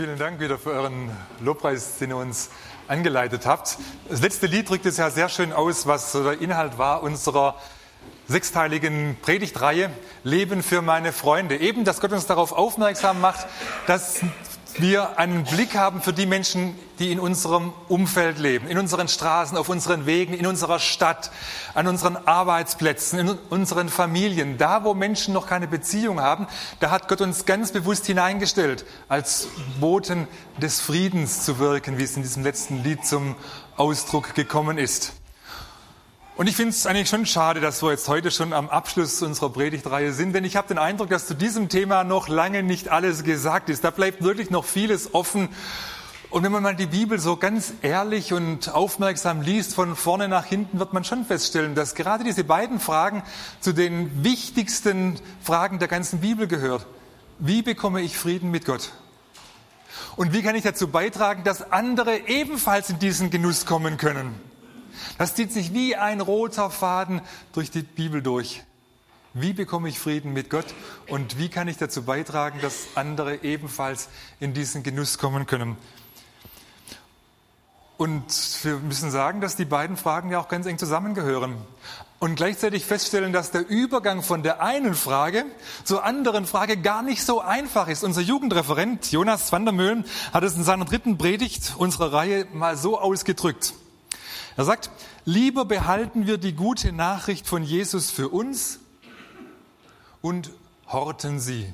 Vielen Dank wieder für euren Lobpreis, den ihr uns angeleitet habt. Das letzte Lied drückt es ja sehr schön aus, was der Inhalt war unserer sechsteiligen Predigtreihe Leben für meine Freunde. Eben, dass Gott uns darauf aufmerksam macht, dass wir einen Blick haben für die Menschen, die in unserem Umfeld leben, in unseren Straßen, auf unseren Wegen, in unserer Stadt, an unseren Arbeitsplätzen, in unseren Familien. Da, wo Menschen noch keine Beziehung haben, da hat Gott uns ganz bewusst hineingestellt, als Boten des Friedens zu wirken, wie es in diesem letzten Lied zum Ausdruck gekommen ist. Und ich finde es eigentlich schon schade, dass wir jetzt heute schon am Abschluss unserer Predigtreihe sind, denn ich habe den Eindruck, dass zu diesem Thema noch lange nicht alles gesagt ist. Da bleibt wirklich noch vieles offen. Und wenn man mal die Bibel so ganz ehrlich und aufmerksam liest, von vorne nach hinten, wird man schon feststellen, dass gerade diese beiden Fragen zu den wichtigsten Fragen der ganzen Bibel gehört. Wie bekomme ich Frieden mit Gott? Und wie kann ich dazu beitragen, dass andere ebenfalls in diesen Genuss kommen können? Das zieht sich wie ein roter Faden durch die Bibel durch. Wie bekomme ich Frieden mit Gott und wie kann ich dazu beitragen, dass andere ebenfalls in diesen Genuss kommen können? Und wir müssen sagen, dass die beiden Fragen ja auch ganz eng zusammengehören. Und gleichzeitig feststellen, dass der Übergang von der einen Frage zur anderen Frage gar nicht so einfach ist. Unser Jugendreferent Jonas van der Meulen hat es in seiner dritten Predigt unserer Reihe mal so ausgedrückt. Er sagt, lieber behalten wir die gute Nachricht von Jesus für uns und horten sie.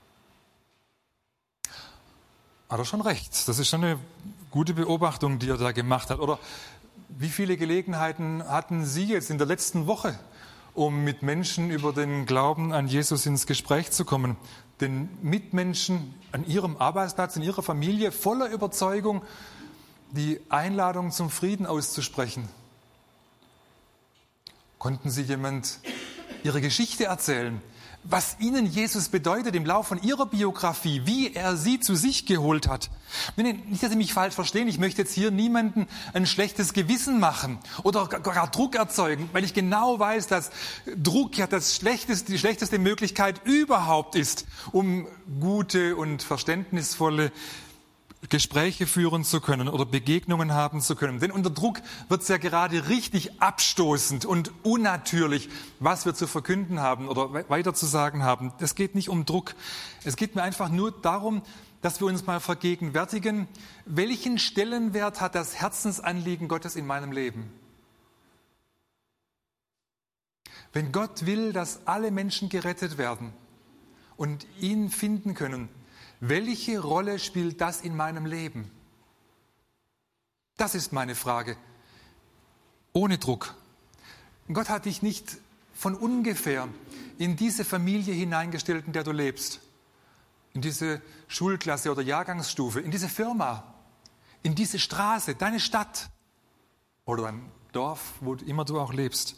Hat er schon recht. Das ist schon eine gute Beobachtung, die er da gemacht hat. Oder wie viele Gelegenheiten hatten Sie jetzt in der letzten Woche, um mit Menschen über den Glauben an Jesus ins Gespräch zu kommen? Den Mitmenschen an Ihrem Arbeitsplatz, in Ihrer Familie voller Überzeugung die Einladung zum Frieden auszusprechen. Konnten Sie jemand Ihre Geschichte erzählen, was Ihnen Jesus bedeutet im Lauf von Ihrer Biografie, wie er Sie zu sich geholt hat? Nicht, dass Sie mich falsch verstehen, ich möchte jetzt hier niemandem ein schlechtes Gewissen machen oder gar Druck erzeugen, weil ich genau weiß, dass Druck ja die schlechteste Möglichkeit überhaupt ist, um gute und verständnisvolle Gespräche führen zu können oder Begegnungen haben zu können. Denn unter Druck wird es ja gerade richtig abstoßend und unnatürlich, was wir zu verkünden haben oder weiter zu sagen haben. Es geht nicht um Druck. Es geht mir einfach nur darum, dass wir uns mal vergegenwärtigen, welchen Stellenwert hat das Herzensanliegen Gottes in meinem Leben? Wenn Gott will, dass alle Menschen gerettet werden und ihn finden können, welche Rolle spielt das in meinem Leben? Das ist meine Frage. Ohne Druck. Gott hat dich nicht von ungefähr in diese Familie hineingestellt, in der du lebst. In diese Schulklasse oder Jahrgangsstufe, in diese Firma, in diese Straße, deine Stadt oder dein Dorf, wo immer du auch lebst.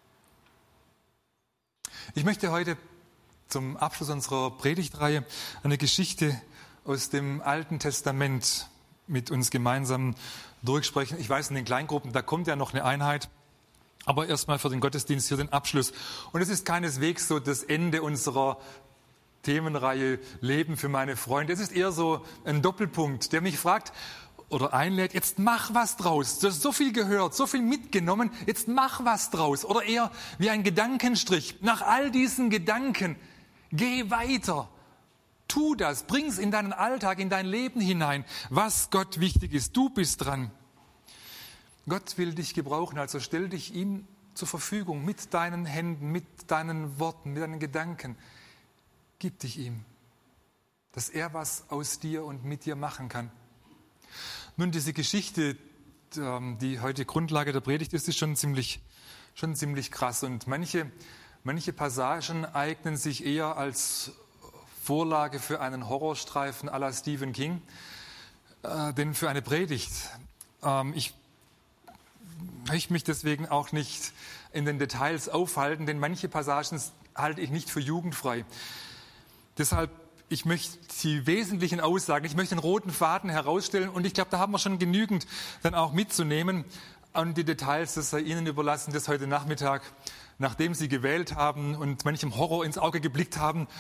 Ich möchte heute zum Abschluss unserer Predigtreihe eine Geschichte aus dem Alten Testament mit uns gemeinsam durchsprechen. Ich weiß, in den Kleingruppen, da kommt ja noch eine Einheit, aber erstmal für den Gottesdienst hier den Abschluss. Und es ist keineswegs so das Ende unserer Themenreihe Leben für meine Freunde. Es ist eher so ein Doppelpunkt, der mich fragt oder einlädt, jetzt mach was draus. Du hast so viel gehört, so viel mitgenommen, jetzt mach was draus. Oder eher wie ein Gedankenstrich. Nach all diesen Gedanken geh weiter, tu das, bring's in deinen Alltag, in dein Leben hinein, was Gott wichtig ist. Du bist dran. Gott will dich gebrauchen, also stell dich ihm zur Verfügung mit deinen Händen, mit deinen Worten, mit deinen Gedanken. Gib dich ihm, dass er was aus dir und mit dir machen kann. Nun, diese Geschichte, die heute Grundlage der Predigt ist, ist schon ziemlich krass und Manche Passagen eignen sich eher als Vorlage für einen Horrorstreifen à la Stephen King, denn für eine Predigt. Ich möchte mich deswegen auch nicht in den Details aufhalten, denn manche Passagen halte ich nicht für jugendfrei. Deshalb, ich möchte die wesentlichen Aussagen, ich möchte den roten Faden herausstellen und ich glaube, da haben wir schon genügend dann auch mitzunehmen. Und die Details, das sei Ihnen überlassen, das heute Nachmittag, nachdem Sie gewählt haben und manchem Horror ins Auge geblickt haben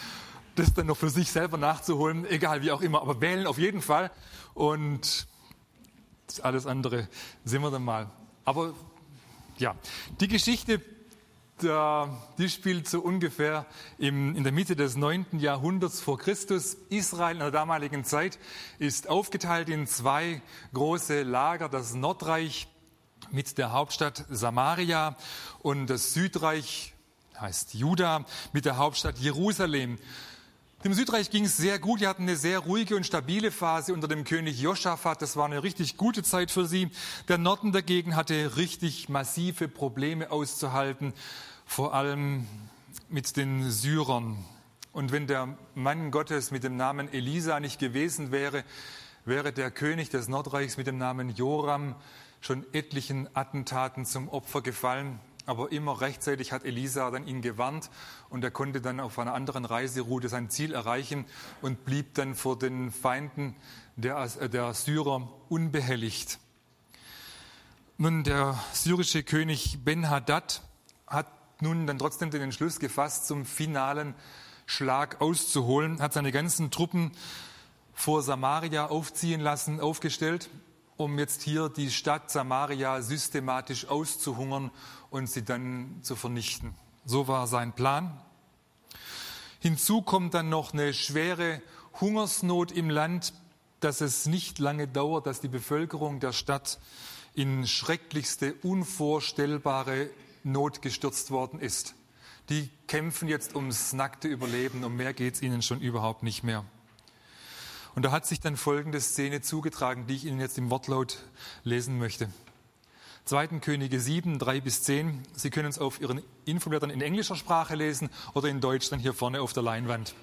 das dann noch für sich selber nachzuholen, egal wie auch immer, aber wählen auf jeden Fall. Und alles andere sehen wir dann mal. Aber ja, die Geschichte, die spielt so ungefähr in der Mitte des 9. Jahrhunderts vor Christus. Israel in der damaligen Zeit ist aufgeteilt in 2 große Lager, das Nordreich mit der Hauptstadt Samaria und das Südreich heißt Juda mit der Hauptstadt Jerusalem. Dem Südreich ging es sehr gut, die hatten eine sehr ruhige und stabile Phase unter dem König Josaphat, das war eine richtig gute Zeit für sie. Der Norden dagegen hatte richtig massive Probleme auszuhalten, vor allem mit den Syrern. Und wenn der Mann Gottes mit dem Namen Elisa nicht gewesen wäre, wäre der König des Nordreichs mit dem Namen Joram schon etlichen Attentaten zum Opfer gefallen. Aber immer rechtzeitig hat Elisa dann ihn gewarnt und er konnte dann auf einer anderen Reiseroute sein Ziel erreichen und blieb dann vor den Feinden der Syrer unbehelligt. Nun, der syrische König Ben-Hadad hat nun dann trotzdem den Entschluss gefasst, zum finalen Schlag auszuholen, hat seine ganzen Truppen vor Samaria aufziehen lassen, aufgestellt, um jetzt hier die Stadt Samaria systematisch auszuhungern und sie dann zu vernichten. So war sein Plan. Hinzu kommt dann noch eine schwere Hungersnot im Land, dass es nicht lange dauert, dass die Bevölkerung der Stadt in schrecklichste, unvorstellbare Not gestürzt worden ist. Die kämpfen jetzt ums nackte Überleben, um mehr geht es ihnen schon überhaupt nicht mehr. Und da hat sich dann folgende Szene zugetragen, die ich Ihnen jetzt im Wortlaut lesen möchte. 2. Könige 7, 3-10. Sie können es auf Ihren Infoblättern in englischer Sprache lesen oder in Deutsch dann hier vorne auf der Leinwand.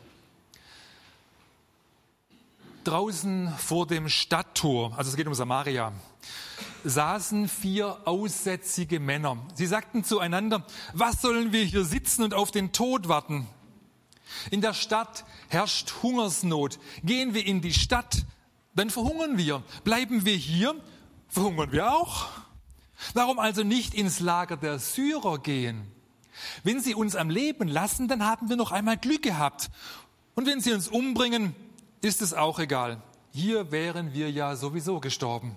Draußen vor dem Stadttor, also es geht um Samaria, saßen 4 aussätzige Männer. Sie sagten zueinander: Was sollen wir hier sitzen und auf den Tod warten? In der Stadt herrscht Hungersnot. Gehen wir in die Stadt, dann verhungern wir. Bleiben wir hier, verhungern wir auch. Warum also nicht ins Lager der Syrer gehen? Wenn sie uns am Leben lassen, dann haben wir noch einmal Glück gehabt. Und wenn sie uns umbringen, ist es auch egal. Hier wären wir ja sowieso gestorben.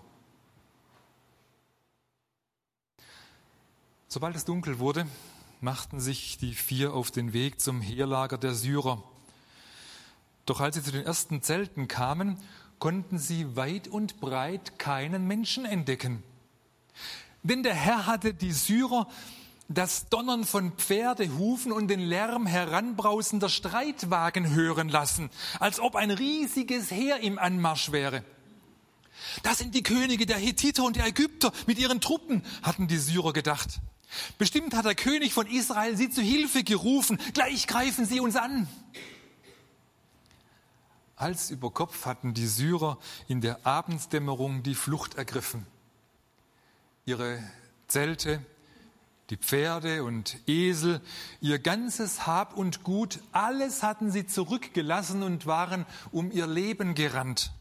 Sobald es dunkel wurde, machten sich die 4 auf den Weg zum Heerlager der Syrer. Doch als sie zu den ersten Zelten kamen, konnten sie weit und breit keinen Menschen entdecken. Denn der Herr hatte die Syrer das Donnern von Pferdehufen und den Lärm heranbrausender Streitwagen hören lassen, als ob ein riesiges Heer im Anmarsch wäre. Das sind die Könige der Hethiter und der Ägypter mit ihren Truppen, hatten die Syrer gedacht. Bestimmt hat der König von Israel sie zu Hilfe gerufen. Gleich greifen sie uns an. Hals über Kopf hatten die Syrer in der Abenddämmerung die Flucht ergriffen. Ihre Zelte, die Pferde und Esel, ihr ganzes Hab und Gut, alles hatten sie zurückgelassen und waren um ihr Leben gerannt.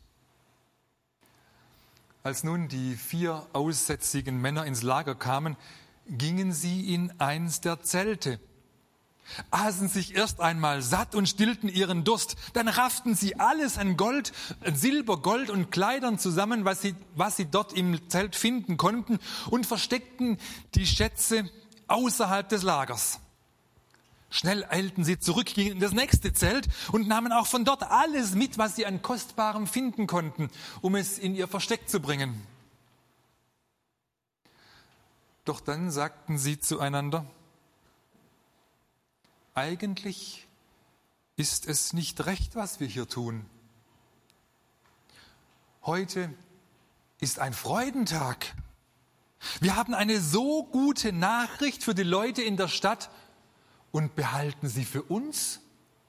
Als nun die 4 aussätzigen Männer ins Lager kamen, gingen sie in eins der Zelte, aßen sich erst einmal satt und stillten ihren Durst. Dann rafften sie alles an Gold, Silber, Gold und Kleidern zusammen, was sie dort im Zelt finden konnten, und versteckten die Schätze außerhalb des Lagers. Schnell eilten sie zurück, gingen in das nächste Zelt und nahmen auch von dort alles mit, was sie an Kostbarem finden konnten, um es in ihr Versteck zu bringen. Doch dann sagten sie zueinander: Eigentlich ist es nicht recht, was wir hier tun. Heute ist ein Freudentag. Wir haben eine so gute Nachricht für die Leute in der Stadt und behalten sie für uns.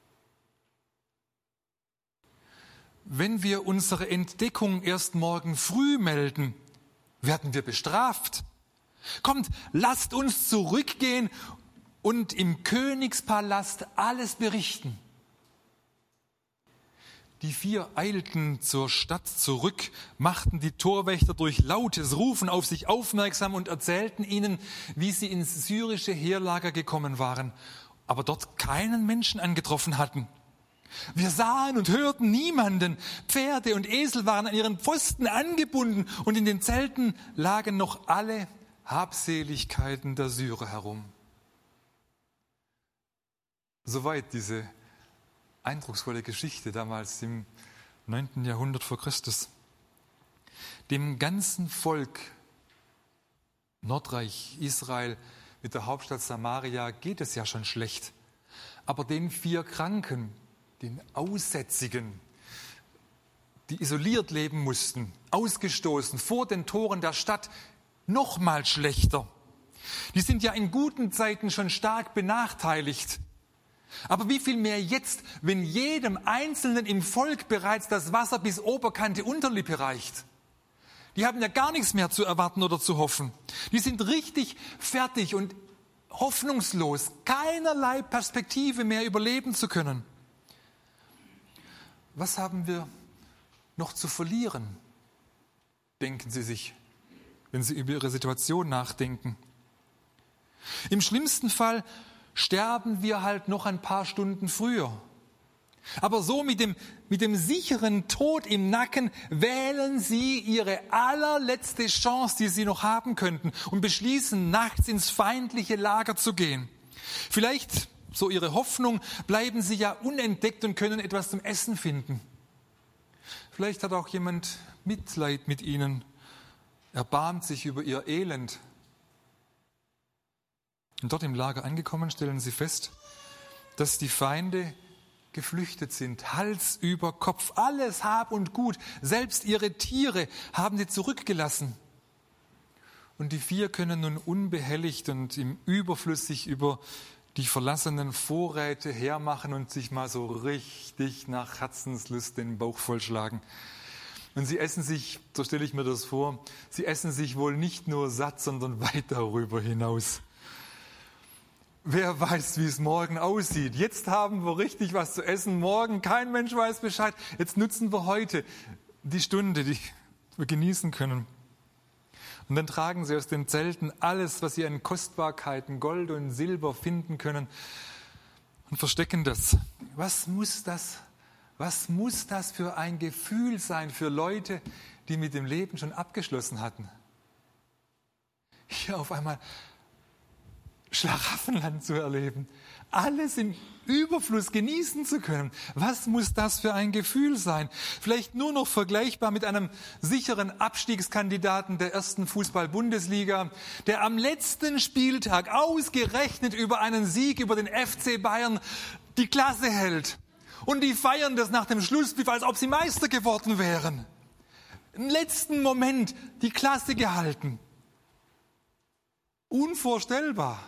Wenn wir unsere Entdeckung erst morgen früh melden, werden wir bestraft. Kommt, lasst uns zurückgehen und im Königspalast alles berichten. Die 4 eilten zur Stadt zurück, machten die Torwächter durch lautes Rufen auf sich aufmerksam und erzählten ihnen, wie sie ins syrische Heerlager gekommen waren, aber dort keinen Menschen angetroffen hatten. Wir sahen und hörten niemanden. Pferde und Esel waren an ihren Pfosten angebunden und in den Zelten lagen noch alle Habseligkeiten der Syrer herum. Soweit diese eindrucksvolle Geschichte damals im 9. Jahrhundert vor Christus. Dem ganzen Volk Nordreich, Israel mit der Hauptstadt Samaria geht es ja schon schlecht. Aber den 4 Kranken, den Aussätzigen, die isoliert leben mussten, ausgestoßen vor den Toren der Stadt, noch mal schlechter. Die sind ja in guten Zeiten schon stark benachteiligt. Aber wie viel mehr jetzt, wenn jedem Einzelnen im Volk bereits das Wasser bis Oberkante Unterlippe reicht? Die haben ja gar nichts mehr zu erwarten oder zu hoffen. Die sind richtig fertig und hoffnungslos, keinerlei Perspektive mehr überleben zu können. Was haben wir noch zu verlieren, denken Sie sich, wenn Sie über Ihre Situation nachdenken. Im schlimmsten Fall sterben wir halt noch ein paar Stunden früher. Aber so mit dem sicheren Tod im Nacken wählen Sie Ihre allerletzte Chance, die Sie noch haben könnten, und beschließen, nachts ins feindliche Lager zu gehen. Vielleicht, so Ihre Hoffnung, bleiben Sie ja unentdeckt und können etwas zum Essen finden. Vielleicht hat auch jemand Mitleid mit Ihnen, erbarmt sich über Ihr Elend. Und dort im Lager angekommen, stellen Sie fest, dass die Feinde geflüchtet sind, Hals über Kopf, alles Hab und Gut, selbst ihre Tiere haben sie zurückgelassen. Und die 4 können nun unbehelligt und im Überfluss sich über die verlassenen Vorräte hermachen und sich mal so richtig nach Herzenslust den Bauch vollschlagen. Und sie essen sich, so stelle ich mir das vor, sie essen sich wohl nicht nur satt, sondern weit darüber hinaus. Wer weiß, wie es morgen aussieht. Jetzt haben wir richtig was zu essen, morgen kein Mensch weiß Bescheid. Jetzt nutzen wir heute die Stunde, die wir genießen können. Und dann tragen sie aus den Zelten alles, was sie an Kostbarkeiten, Gold und Silber finden können, und verstecken das. Was muss das für ein Gefühl sein für Leute, die mit dem Leben schon abgeschlossen hatten? Hier auf einmal Schlaraffenland zu erleben, alles im Überfluss genießen zu können. Was muss das für ein Gefühl sein? Vielleicht nur noch vergleichbar mit einem sicheren Abstiegskandidaten der 1. Fußball-Bundesliga, der am letzten Spieltag ausgerechnet über einen Sieg über den FC Bayern die Klasse hält. Und die feiern das nach dem Schlusspfiff, als ob sie Meister geworden wären. Im letzten Moment die Klasse gehalten. Unvorstellbar.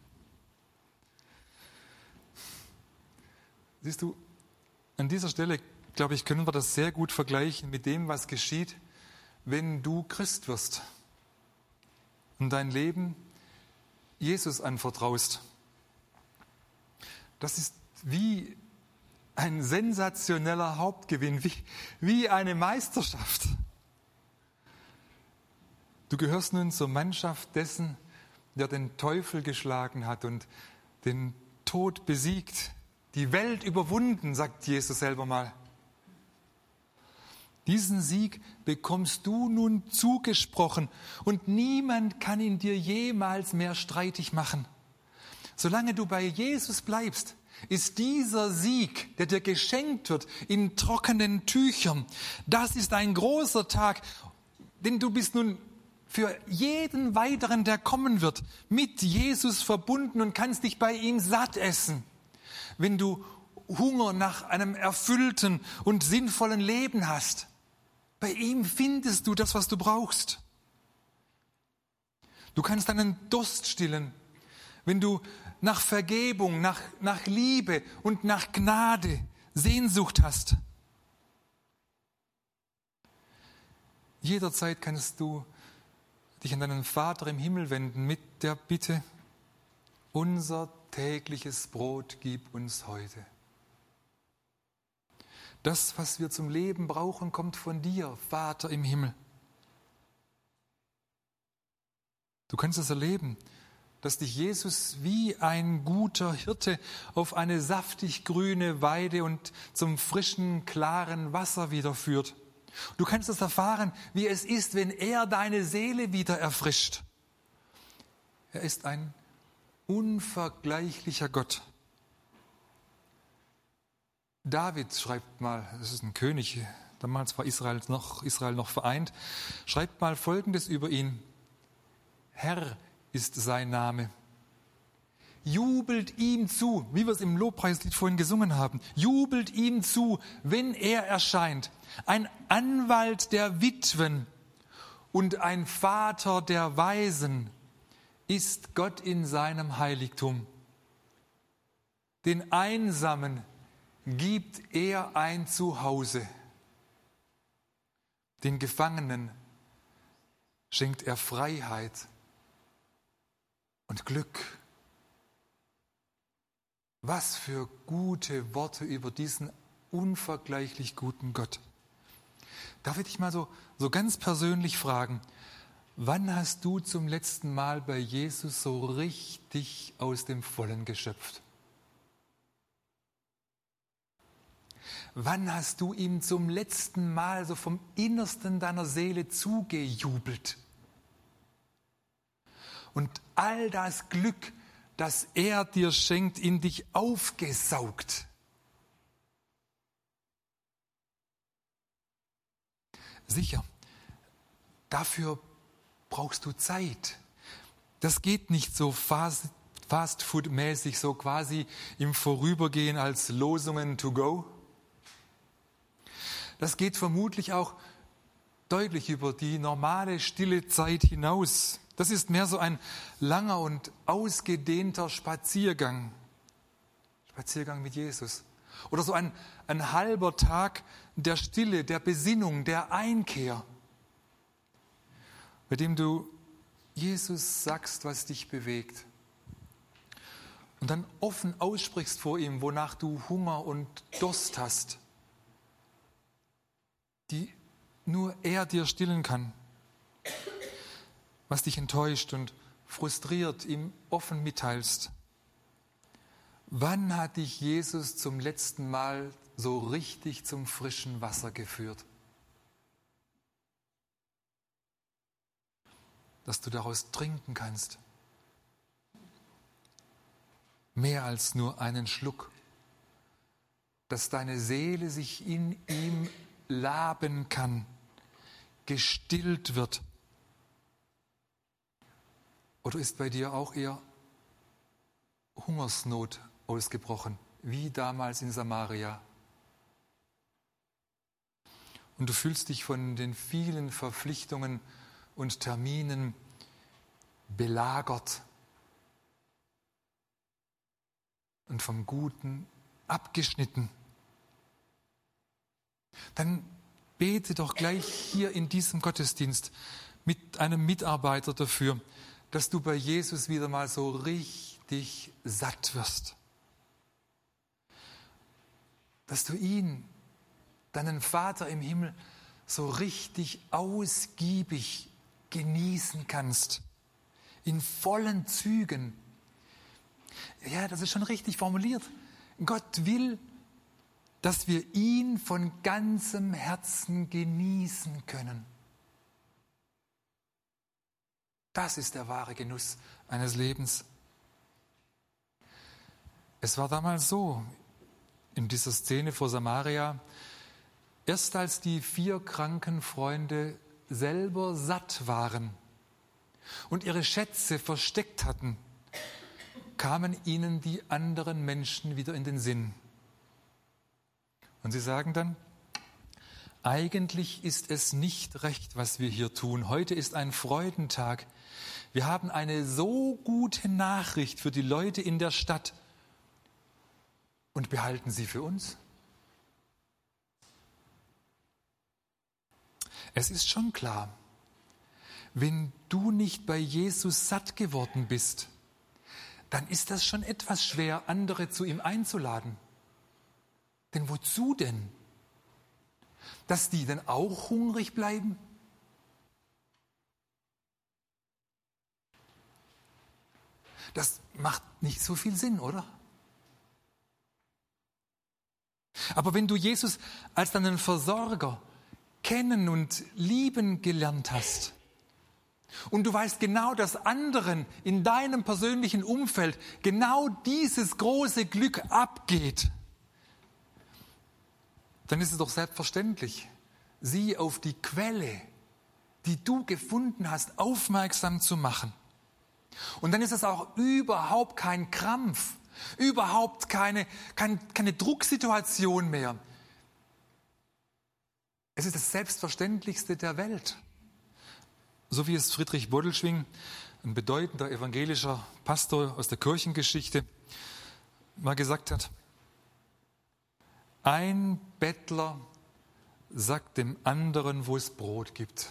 Siehst du, an dieser Stelle, glaube ich, können wir das sehr gut vergleichen mit dem, was geschieht, wenn du Christ wirst und dein Leben Jesus anvertraust. Das ist wie ein sensationeller Hauptgewinn, wie eine Meisterschaft. Du gehörst nun zur Mannschaft dessen, der den Teufel geschlagen hat und den Tod besiegt, die Welt überwunden, sagt Jesus selber mal. Diesen Sieg bekommst du nun zugesprochen und niemand kann ihn dir jemals mehr streitig machen. Solange du bei Jesus bleibst, ist dieser Sieg, der dir geschenkt wird, in trockenen Tüchern. Das ist ein großer Tag, denn du bist nun für jeden weiteren, der kommen wird, mit Jesus verbunden und kannst dich bei ihm satt essen. Wenn du Hunger nach einem erfüllten und sinnvollen Leben hast, bei ihm findest du das, was du brauchst. Du kannst deinen Durst stillen, wenn du nach Vergebung, nach Liebe und nach Gnade Sehnsucht hast. Jederzeit kannst du dich an deinen Vater im Himmel wenden mit der Bitte: Unser tägliches Brot gib uns heute. Das, was wir zum Leben brauchen, kommt von dir, Vater im Himmel. Du kannst es erleben, dass dich Jesus wie ein guter Hirte auf eine saftig grüne Weide und zum frischen, klaren Wasser wieder führt. Du kannst es erfahren, wie es ist, wenn er deine Seele wieder erfrischt. Er ist ein unvergleichlicher Gott. David schreibt mal, das ist ein König, damals war Israel noch vereint, schreibt mal Folgendes über ihn. Herr ist sein Name. Jubelt ihm zu, wie wir es im Lobpreislied vorhin gesungen haben. Jubelt ihm zu, wenn er erscheint. Ein Anwalt der Witwen und ein Vater der Waisen ist Gott in seinem Heiligtum. Den Einsamen gibt er ein Zuhause. Den Gefangenen schenkt er Freiheit und Glück. Was für gute Worte über diesen unvergleichlich guten Gott. Darf ich dich mal so ganz persönlich fragen, wann hast du zum letzten Mal bei Jesus so richtig aus dem Vollen geschöpft? Wann hast du ihm zum letzten Mal so vom Innersten deiner Seele zugejubelt? Und all das Glück, das er dir schenkt, in dich aufgesaugt. Sicher, dafür brauchst du Zeit. Das geht nicht so Fast-Food-mäßig, so quasi im Vorübergehen als Losungen to go. Das geht vermutlich auch deutlich über die normale stille Zeit hinaus. Das ist mehr so ein langer und ausgedehnter Spaziergang. Spaziergang mit Jesus. Oder so ein halber Tag der Stille, der Besinnung, der Einkehr, bei dem du Jesus sagst, was dich bewegt. Und dann offen aussprichst vor ihm, wonach du Hunger und Durst hast, die nur er dir stillen kann. Was dich enttäuscht und frustriert, ihm offen mitteilst. Wann hat dich Jesus zum letzten Mal so richtig zum frischen Wasser geführt? Dass du daraus trinken kannst. Mehr als nur einen Schluck. Dass deine Seele sich in ihm laben kann, gestillt wird. Oder ist bei dir auch eher Hungersnot ausgebrochen, wie damals in Samaria? Und du fühlst dich von den vielen Verpflichtungen und Terminen belagert und vom Guten abgeschnitten. Dann bete doch gleich hier in diesem Gottesdienst mit einem Mitarbeiter dafür, dass du bei Jesus wieder mal so richtig satt wirst. Dass du ihn, deinen Vater im Himmel, so richtig ausgiebig genießen kannst. In vollen Zügen. Ja, das ist schon richtig formuliert. Gott will, dass wir ihn von ganzem Herzen genießen können. Das ist der wahre Genuss eines Lebens. Es war damals so, in dieser Szene vor Samaria, erst als die 4 kranken Freunde selber satt waren und ihre Schätze versteckt hatten, kamen ihnen die anderen Menschen wieder in den Sinn. Und sie sagen dann, eigentlich ist es nicht recht, was wir hier tun. Heute ist ein Freudentag. Wir haben eine so gute Nachricht für die Leute in der Stadt und behalten sie für uns. Es ist schon klar, wenn du nicht bei Jesus satt geworden bist, dann ist das schon etwas schwer, andere zu ihm einzuladen. Denn wozu denn? Dass die dann auch hungrig bleiben? Das macht nicht so viel Sinn, oder? Aber wenn du Jesus als deinen Versorger kennen und lieben gelernt hast und du weißt genau, dass anderen in deinem persönlichen Umfeld genau dieses große Glück abgeht, dann ist es doch selbstverständlich, sie auf die Quelle, die du gefunden hast, aufmerksam zu machen. Und dann ist es auch überhaupt kein Krampf, überhaupt keine Drucksituation mehr. Es ist das Selbstverständlichste der Welt. So wie es Friedrich Bodelschwingh, ein bedeutender evangelischer Pastor aus der Kirchengeschichte, mal gesagt hat: Ein Bettler sagt dem anderen, wo es Brot gibt.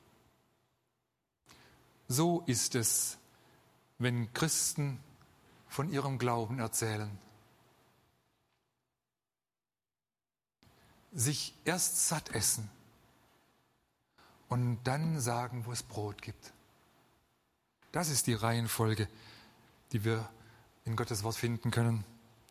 So ist es, wenn Christen von ihrem Glauben erzählen. Sich erst satt essen und dann sagen, wo es Brot gibt. Das ist die Reihenfolge, die wir in Gottes Wort finden können.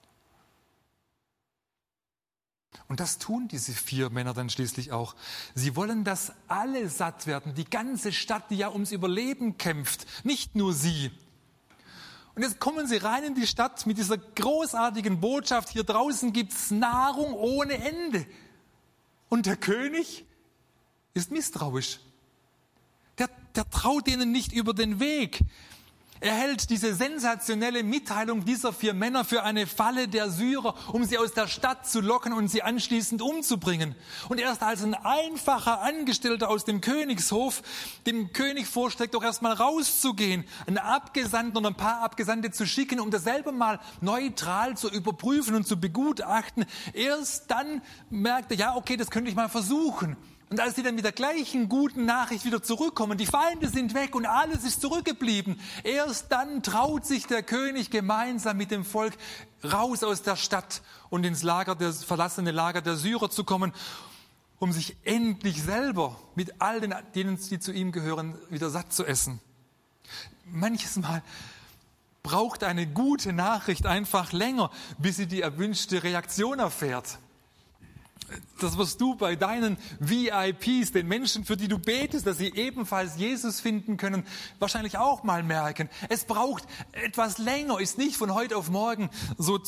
Und das tun diese 4 Männer dann schließlich auch. Sie wollen, dass alle satt werden, die ganze Stadt, die ja ums Überleben kämpft, nicht nur sie. Und jetzt kommen sie rein in die Stadt mit dieser großartigen Botschaft: Hier draußen gibt es Nahrung ohne Ende. Und der König ist misstrauisch. Der traut denen nicht über den Weg. Er hält diese sensationelle Mitteilung dieser 4 Männer für eine Falle der Syrer, um sie aus der Stadt zu locken und sie anschließend umzubringen. Und erst als ein einfacher Angestellter aus dem Königshof dem König vorschlägt, doch erst mal rauszugehen, einen Abgesandten oder ein paar Abgesandte zu schicken, um das selber mal neutral zu überprüfen und zu begutachten, erst dann merkt er, ja, okay, das könnte ich mal versuchen. Und als sie dann mit der gleichen guten Nachricht wieder zurückkommen, die Feinde sind weg und alles ist zurückgeblieben, erst dann traut sich der König gemeinsam mit dem Volk raus aus der Stadt und ins verlassene Lager der Syrer zu kommen, um sich endlich selber mit all denen, die zu ihm gehören, wieder satt zu essen. Manches Mal braucht eine gute Nachricht einfach länger, bis sie die erwünschte Reaktion erfährt. Das wirst du bei deinen VIPs, den Menschen, für die du betest, dass sie ebenfalls Jesus finden können, wahrscheinlich auch mal merken. Es braucht etwas länger, ist nicht von heute auf morgen so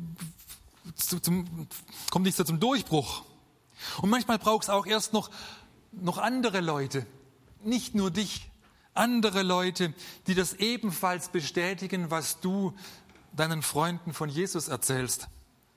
kommt nicht so zum Durchbruch. Und manchmal braucht es auch erst noch andere Leute, nicht nur dich, andere Leute, die das ebenfalls bestätigen, was du deinen Freunden von Jesus erzählst.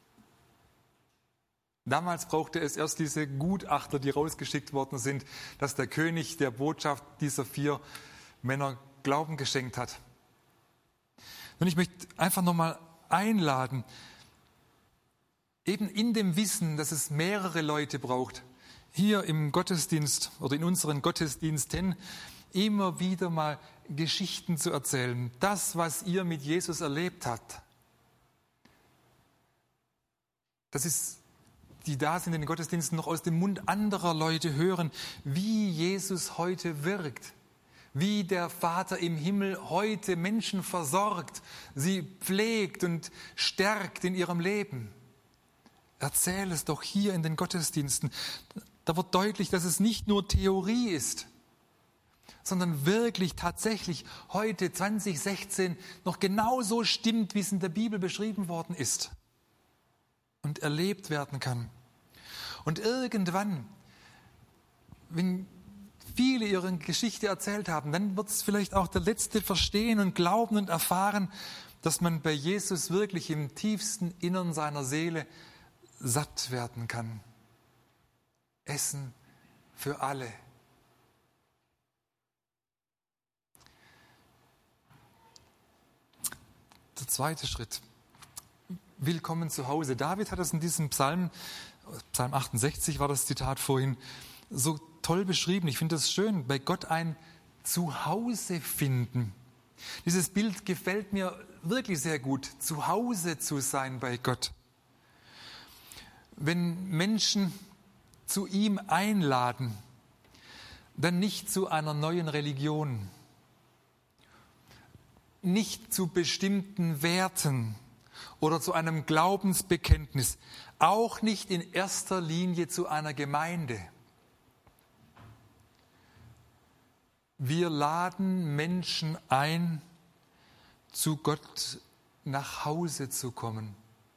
Damals brauchte es erst diese Gutachter, die rausgeschickt worden sind, dass der König der Botschaft dieser 4 Männer Glauben geschenkt hat. Und ich möchte einfach nochmal einladen, eben in dem Wissen, dass es mehrere Leute braucht, hier im Gottesdienst oder in unseren Gottesdiensten immer wieder mal Geschichten zu erzählen. Das, was ihr mit Jesus erlebt habt, das ist, die da sind in den Gottesdiensten, noch aus dem Mund anderer Leute hören, wie Jesus heute wirkt, wie der Vater im Himmel heute Menschen versorgt, sie pflegt und stärkt in ihrem Leben. Erzähl es doch hier in den Gottesdiensten. Da wird deutlich, dass es nicht nur Theorie ist, sondern wirklich tatsächlich heute 2016 noch genauso stimmt, wie es in der Bibel beschrieben worden ist und erlebt werden kann. Und irgendwann, wenn viele ihre Geschichte erzählt haben, dann wird es vielleicht auch der Letzte verstehen und glauben und erfahren, dass man bei Jesus wirklich im tiefsten Innern seiner Seele satt werden kann. Essen für alle. Der zweite Schritt. Willkommen zu Hause. David hat das in diesem Psalm 68 war das Zitat vorhin, so toll beschrieben. Ich finde das schön, bei Gott ein Zuhause finden. Dieses Bild gefällt mir wirklich sehr gut, zu Hause zu sein bei Gott. Wenn Menschen zu ihm einladen, dann nicht zu einer neuen Religion. nicht zu bestimmten Werten oder zu einem Glaubensbekenntnis, auch nicht in erster Linie zu einer Gemeinde. Wir laden Menschen ein, zu Gott nach Hause zu kommen.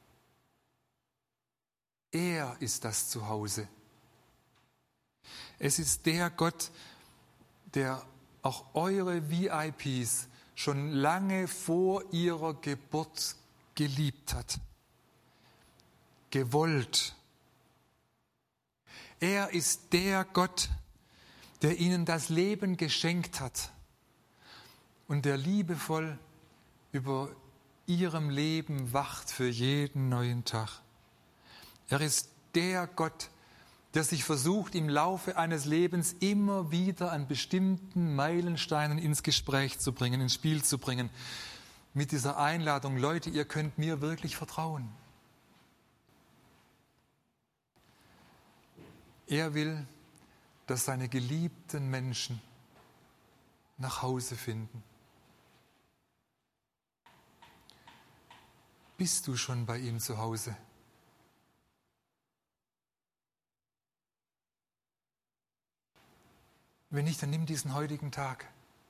Er ist das Zuhause. Es ist der Gott, der auch eure VIPs schon lange vor ihrer Geburt geliebt hat, gewollt. Er ist der Gott, der ihnen das Leben geschenkt hat und der liebevoll über ihrem Leben wacht für jeden neuen Tag. Er ist der Gott, der sich versucht, im Laufe eines Lebens immer wieder an bestimmten Meilensteinen ins Gespräch zu bringen, ins Spiel zu bringen, mit dieser Einladung: Leute, ihr könnt mir wirklich vertrauen. Er will, dass seine geliebten Menschen nach Hause finden. Bist du schon bei ihm zu Hause? Wenn nicht, dann nimm diesen heutigen Tag.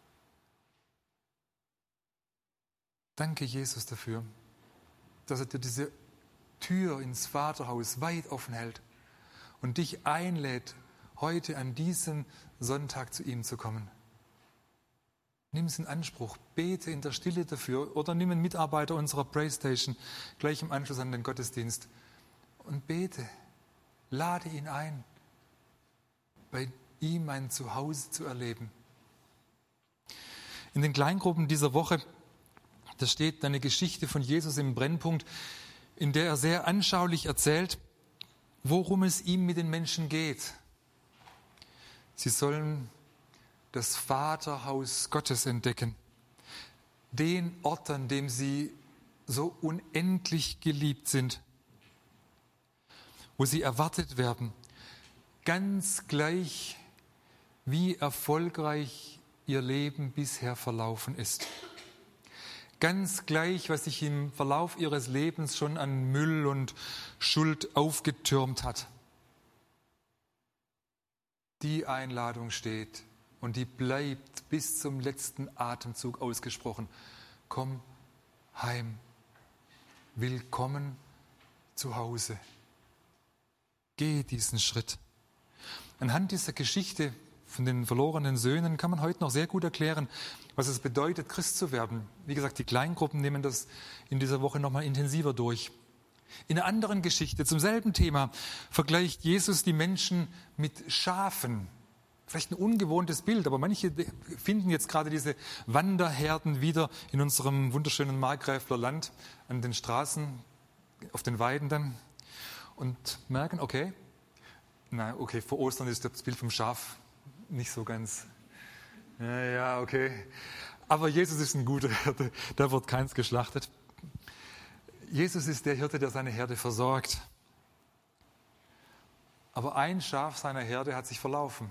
Danke Jesus dafür, dass er dir diese Tür ins Vaterhaus weit offen hält und dich einlädt, heute an diesem Sonntag zu ihm zu kommen. Nimm es in Anspruch, bete in der Stille dafür oder nimm einen Mitarbeiter unserer Praystation gleich im Anschluss an den Gottesdienst und bete, lade ihn ein, bei ihm ein Zuhause zu erleben. In den Kleingruppen dieser Woche, da steht eine Geschichte von Jesus im Brennpunkt, in der er sehr anschaulich erzählt, worum es ihm mit den Menschen geht. Sie sollen das Vaterhaus Gottes entdecken, den Ort, an dem sie so unendlich geliebt sind, wo sie erwartet werden, ganz gleich, wie erfolgreich ihr Leben bisher verlaufen ist. Ganz gleich, was sich im Verlauf ihres Lebens schon an Müll und Schuld aufgetürmt hat. Die Einladung steht und die bleibt bis zum letzten Atemzug ausgesprochen. Komm heim. Willkommen zu Hause. Geh diesen Schritt. Anhand dieser Geschichte von den verlorenen Söhnen kann man heute noch sehr gut erklären, was es bedeutet, Christ zu werden. Wie gesagt, die Kleingruppen nehmen das in dieser Woche nochmal intensiver durch. In einer anderen Geschichte zum selben Thema vergleicht Jesus die Menschen mit Schafen. Vielleicht ein ungewohntes Bild, aber manche finden jetzt gerade diese Wanderherden wieder in unserem wunderschönen Markgräfler Land, an den Straßen, auf den Weiden dann und merken, okay, vor Ostern ist das Bild vom Schaf nicht so ganz, okay. Aber Jesus ist ein guter Hirte, da wird keins geschlachtet. Jesus ist der Hirte, der seine Herde versorgt. Aber ein Schaf seiner Herde hat sich verlaufen.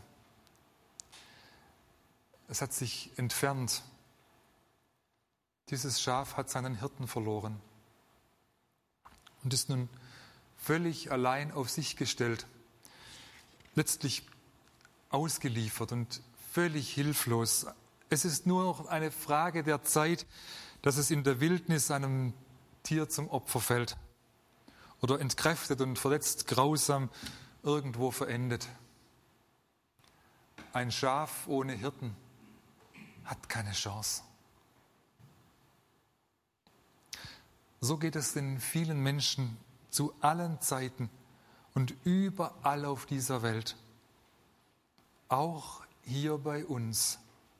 Es hat sich entfernt. Dieses Schaf hat seinen Hirten verloren und ist nun völlig allein auf sich gestellt, letztlich ausgeliefert und völlig hilflos. Es ist nur noch eine Frage der Zeit, dass es in der Wildnis einem Tier zum Opfer fällt oder entkräftet und verletzt grausam irgendwo verendet. Ein Schaf ohne Hirten hat keine Chance. So geht es den vielen Menschen zu allen Zeiten und überall auf dieser Welt. Auch hier bei uns.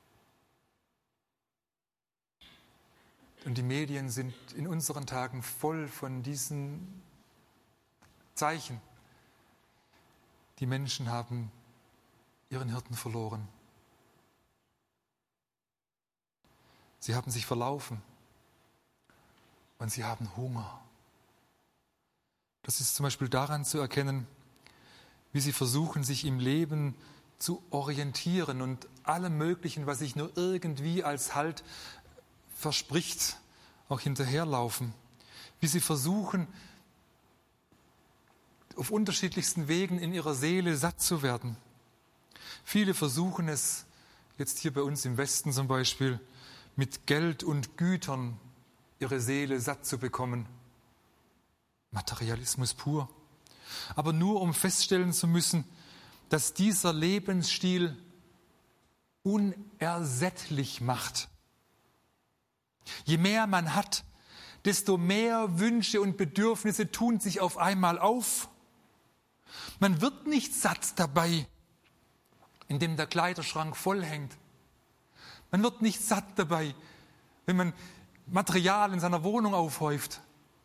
Und die Medien sind in unseren Tagen voll von diesen Zeichen. Die Menschen haben ihren Hirten verloren. Sie haben sich verlaufen und sie haben Hunger. Das ist zum Beispiel daran zu erkennen, wie sie versuchen, sich im Leben zu orientieren und allem Möglichen, was sich nur irgendwie als Halt verspricht, auch hinterherlaufen, wie sie versuchen, auf unterschiedlichsten Wegen in ihrer Seele satt zu werden. Viele versuchen es, jetzt hier bei uns im Westen zum Beispiel, mit Geld und Gütern ihre Seele satt zu bekommen. Materialismus pur. Aber nur um feststellen zu müssen, dass dieser Lebensstil unersättlich macht. Je mehr man hat, desto mehr Wünsche und Bedürfnisse tun sich auf einmal auf. Man wird nicht satt dabei, indem der Kleiderschrank voll hängt. Man wird nicht satt dabei, wenn man Material in seiner Wohnung aufhäuft.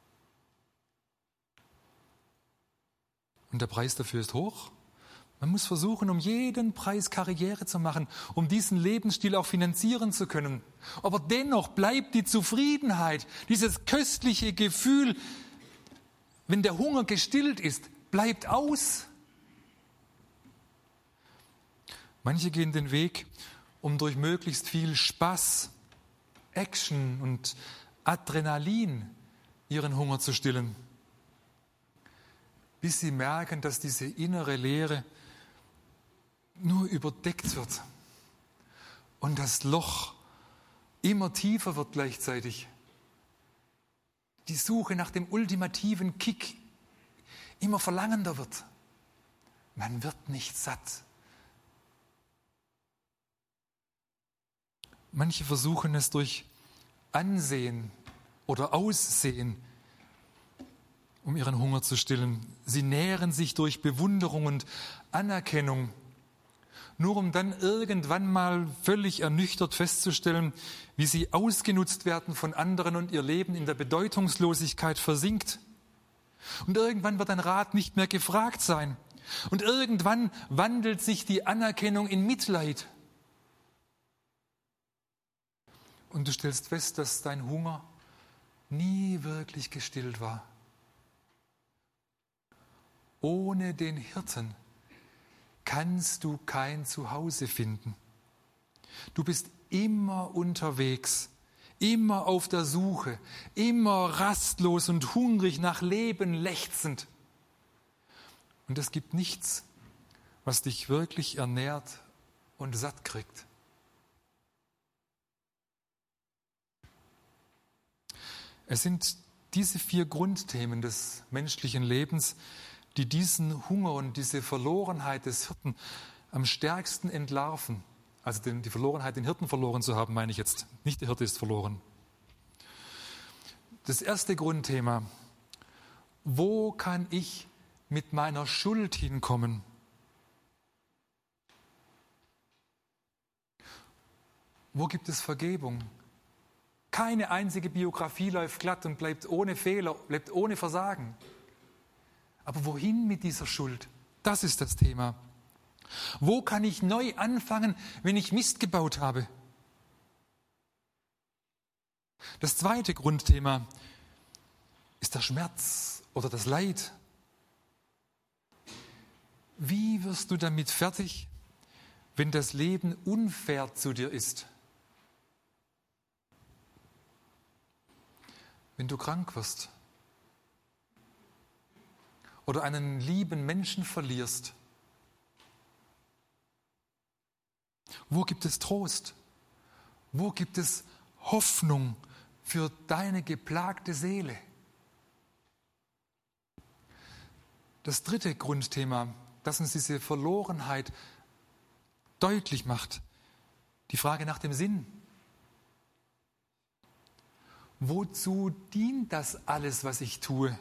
Und der Preis dafür ist hoch. Man muss versuchen, um jeden Preis Karriere zu machen, um diesen Lebensstil auch finanzieren zu können. Aber dennoch bleibt die Zufriedenheit, dieses köstliche Gefühl, wenn der Hunger gestillt ist, bleibt aus. Manche gehen den Weg, um durch möglichst viel Spaß, Action und Adrenalin ihren Hunger zu stillen, bis sie merken, dass diese innere Leere nur überdeckt wird und das Loch immer tiefer wird gleichzeitig. Die Suche nach dem ultimativen Kick immer verlangender wird. Man wird nicht satt. Manche versuchen es durch Ansehen oder Aussehen, um ihren Hunger zu stillen. Sie nähren sich durch Bewunderung und Anerkennung, nur um dann irgendwann mal völlig ernüchtert festzustellen, wie sie ausgenutzt werden von anderen und ihr Leben in der Bedeutungslosigkeit versinkt. Und irgendwann wird ein Rat nicht mehr gefragt sein. Und irgendwann wandelt sich die Anerkennung in Mitleid. Und du stellst fest, dass dein Hunger nie wirklich gestillt war. Ohne den Hirten kannst du kein Zuhause finden. Du bist immer unterwegs, immer auf der Suche, immer rastlos und hungrig nach Leben lechzend. Und es gibt nichts, was dich wirklich ernährt und satt kriegt. Es sind diese 4 Grundthemen des menschlichen Lebens, die diesen Hunger und diese Verlorenheit des Hirten am stärksten entlarven. Also die Verlorenheit, den Hirten verloren zu haben, meine ich jetzt. Nicht der Hirte ist verloren. Das erste Grundthema: Wo kann ich mit meiner Schuld hinkommen? Wo gibt es Vergebung? Keine einzige Biografie läuft glatt und bleibt ohne Fehler, bleibt ohne Versagen. Aber wohin mit dieser Schuld? Das ist das Thema. Wo kann ich neu anfangen, wenn ich Mist gebaut habe? Das zweite Grundthema ist der Schmerz oder das Leid. Wie wirst du damit fertig, wenn das Leben unfair zu dir ist? Wenn du krank wirst oder einen lieben Menschen verlierst. Wo gibt es Trost? Wo gibt es Hoffnung für deine geplagte Seele? Das dritte Grundthema, das uns diese Verlorenheit deutlich macht, die Frage nach dem Sinn. Wozu dient das alles, was ich tue?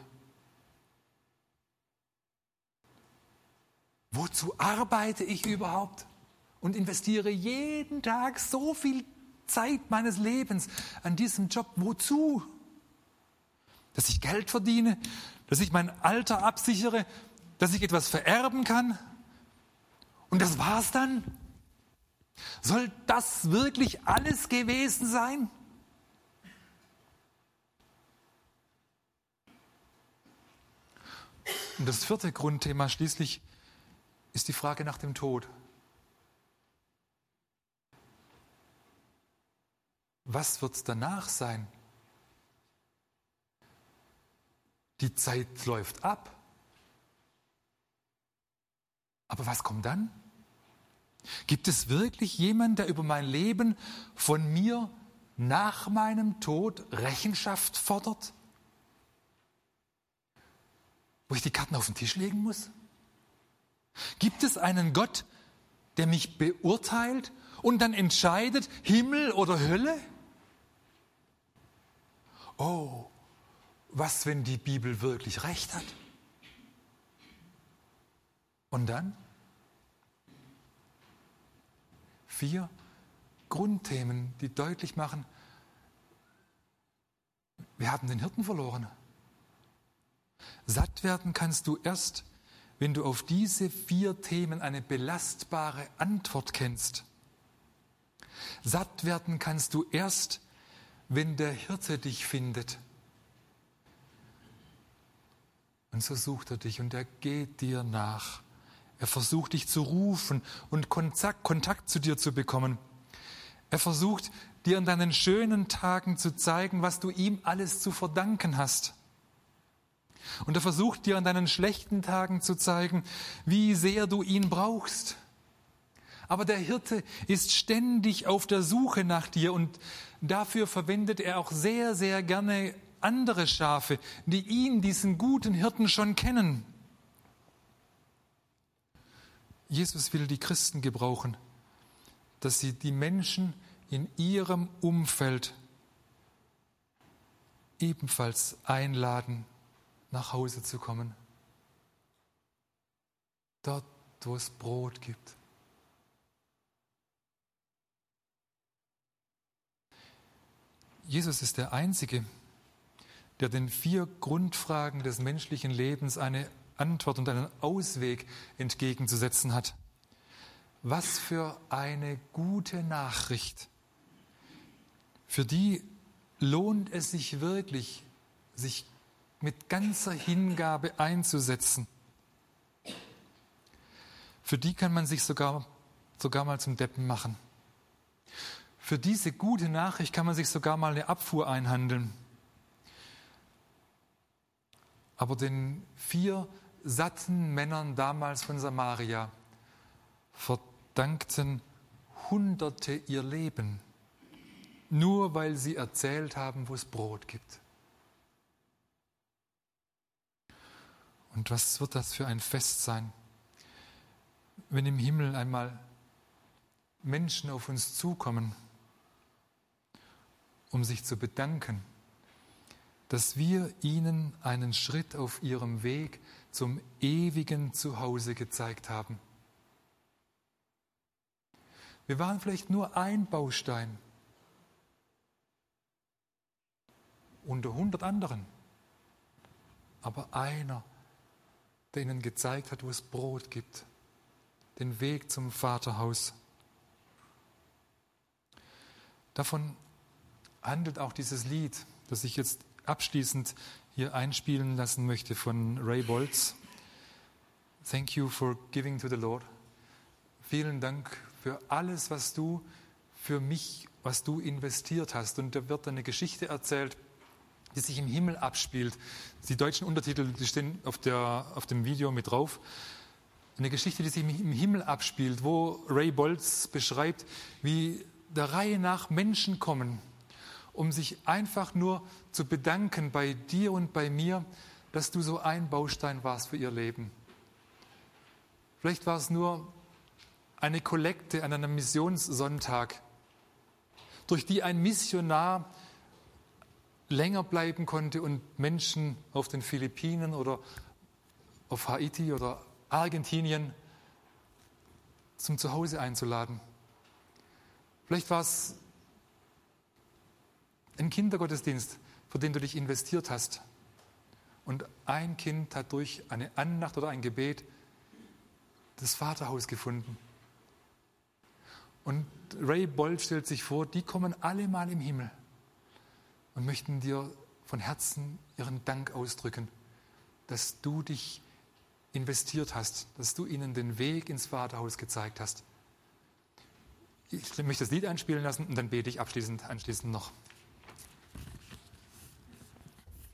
Wozu arbeite ich überhaupt und investiere jeden Tag so viel Zeit meines Lebens an diesem Job? Wozu? Dass ich Geld verdiene, dass ich mein Alter absichere, dass ich etwas vererben kann? Und das war's dann? Soll das wirklich alles gewesen sein? Und das vierte Grundthema schließlich ist die Frage nach dem Tod. was wird danach sein? Die Zeit läuft ab. Aber was kommt dann? Gibt es wirklich jemanden, der über mein Leben von mir nach meinem Tod Rechenschaft fordert? Wo ich die Karten auf den Tisch legen muss? Gibt es einen Gott, der mich beurteilt und dann entscheidet, Himmel oder Hölle? Oh, was, wenn die Bibel wirklich recht hat? Und dann? 4 Grundthemen, die deutlich machen, wir haben den Hirten verloren. Satt werden kannst du erst, wenn du auf diese 4 Themen eine belastbare Antwort kennst. Satt werden kannst du erst, wenn der Hirte dich findet. Und so sucht er dich und er geht dir nach. Er versucht dich zu rufen und Kontakt zu dir zu bekommen. Er versucht dir in deinen schönen Tagen zu zeigen, was du ihm alles zu verdanken hast. Und er versucht dir an deinen schlechten Tagen zu zeigen, wie sehr du ihn brauchst. Aber der Hirte ist ständig auf der Suche nach dir und dafür verwendet er auch sehr, sehr gerne andere Schafe, die ihn, diesen guten Hirten, schon kennen. Jesus will die Christen gebrauchen, dass sie die Menschen in ihrem Umfeld ebenfalls einladen, nach Hause zu kommen. Dort, wo es Brot gibt. Jesus ist der Einzige, der den 4 Grundfragen des menschlichen Lebens eine Antwort und einen Ausweg entgegenzusetzen hat. Was für eine gute Nachricht. Für die lohnt es sich wirklich, sich mit ganzer Hingabe einzusetzen. Für die kann man sich sogar mal zum Deppen machen. Für diese gute Nachricht kann man sich sogar mal eine Abfuhr einhandeln. Aber den 4 satten Männern damals von Samaria verdankten Hunderte ihr Leben, nur weil sie erzählt haben, wo es Brot gibt. Und was wird das für ein Fest sein, wenn im Himmel einmal Menschen auf uns zukommen, um sich zu bedanken, dass wir ihnen einen Schritt auf ihrem Weg zum ewigen Zuhause gezeigt haben. Wir waren vielleicht nur ein Baustein unter 100 anderen, aber einer, der ihnen gezeigt hat, wo es Brot gibt, den Weg zum Vaterhaus. Davon handelt auch dieses Lied, das ich jetzt abschließend hier einspielen lassen möchte von Ray Boltz. Thank you for giving to the Lord. Vielen Dank für alles, was du für mich, was du investiert hast. Und da wird eine Geschichte erzählt, die sich im Himmel abspielt. Die deutschen Untertitel, die stehen auf dem Video mit drauf. Eine Geschichte, die sich im Himmel abspielt, wo Ray Boltz beschreibt, wie der Reihe nach Menschen kommen, um sich einfach nur zu bedanken bei dir und bei mir, dass du so ein Baustein warst für ihr Leben. Vielleicht war es nur eine Kollekte an einem Missionssonntag, durch die ein Missionar länger bleiben konnte und Menschen auf den Philippinen oder auf Haiti oder Argentinien zum Zuhause einzuladen. Vielleicht war es ein Kindergottesdienst, für den du dich investiert hast. Und ein Kind hat durch eine Andacht oder ein Gebet das Vaterhaus gefunden. Und Ray Boltz stellt sich vor, die kommen alle mal im Himmel und möchten dir von Herzen ihren Dank ausdrücken, dass du dich investiert hast, dass du ihnen den Weg ins Vaterhaus gezeigt hast. Ich möchte das Lied einspielen lassen und dann bete ich anschließend noch.